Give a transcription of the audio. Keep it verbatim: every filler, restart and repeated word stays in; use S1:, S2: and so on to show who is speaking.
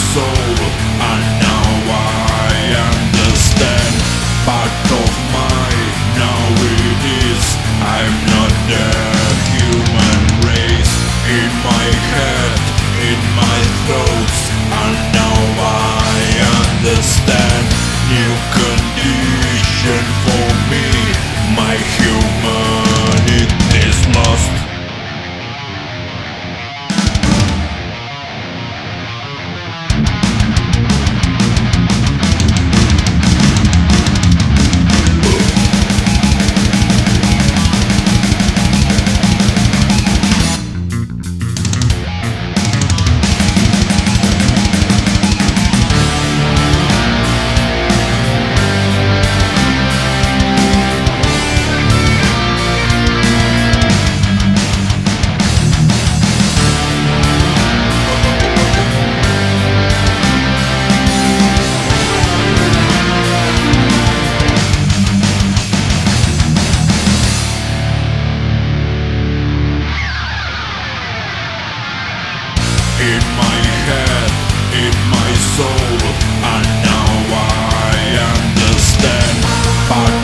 S1: soul, and now I understand. Part of my now it is. I'm not the human race. In my head, in my thoughts, and now I understand. New condition for me. My humanity is lost. In my head, in my soul, and now I understand. Part